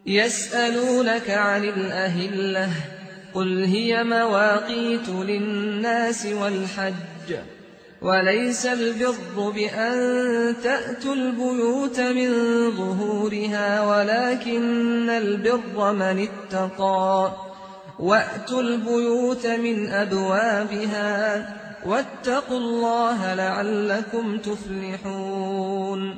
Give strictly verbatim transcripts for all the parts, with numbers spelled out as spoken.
يسألونك عن الأهلة قل هي مواقيت للناس والحج وليس البر بأن تأتوا البيوت من ظهورها ولكن البر من اتقى وأتوا البيوت من أبوابها واتقوا الله لعلكم تفلحون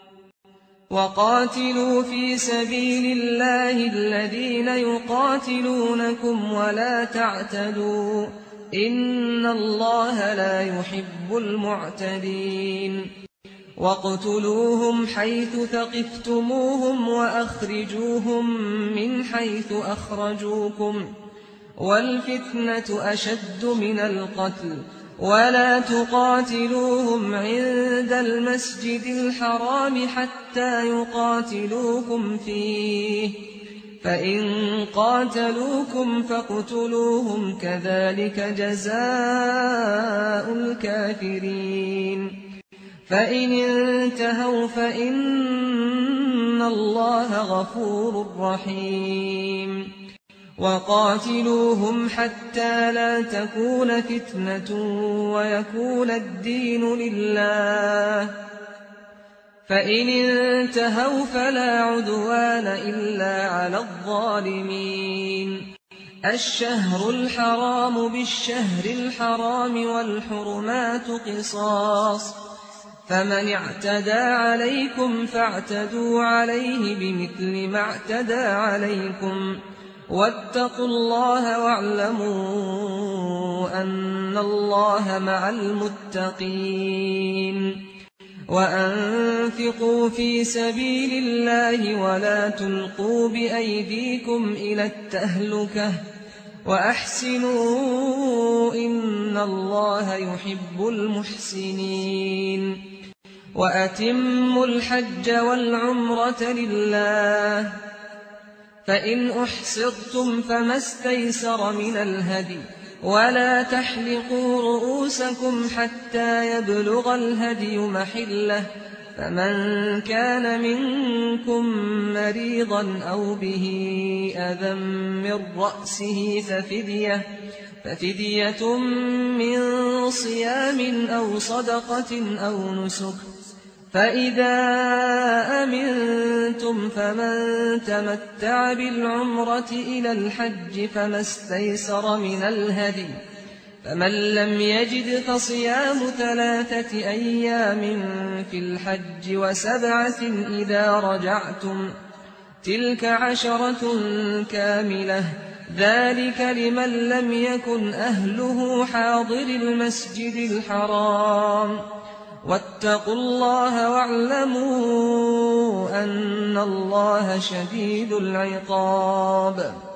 وقاتلوا في سبيل الله الذين يقاتلونكم ولا تعتدوا إن الله لا يحب المعتدين واقتلوهم حيث ثقفتموهم وأخرجوهم من حيث أخرجوكم والفتنة أشد من القتل ولا تقاتلوهم عند المسجد الحرام حتى يقاتلوكم فيه فإن قاتلوكم فاقتلوهم كذلك جزاء الكافرين فإن انتهوا فإن الله غفور رحيم وقاتلوهم حتى لا تكون فتنة ويكون الدين لله فإن انتهوا فلا عدوان إلا على الظالمين الشهر الحرام بالشهر الحرام والحرمات قصاص فمن اعتدى عليكم فاعتدوا عليه بمثل ما اعتدى عليكم واتقوا الله واعلموا أن الله مع المتقين وأنفقوا في سبيل الله ولا تلقوا بأيديكم إلى التهلكة وأحسنوا إن الله يحب المحسنين وأتموا الحج والعمرة لله فإن أحصرتم فما استيسر من الهدي ولا تحلقوا رؤوسكم حتى يبلغ الهدي محله فمن كان منكم مريضا أو به أذى من رأسه ففدية, ففدية من صيام أو صدقة أو نسك فإذا أمنتم فمن تمتع بالعمرة إلى الحج فما استيسر من الهدي فمن لم يجد فصيام ثلاثة أيام في الحج وسبعة إذا رجعتم تلك عشرة كاملة ذلك لمن لم يكن أهله حاضر المسجد الحرام واتقوا الله واعلموا أن الله شديد العقاب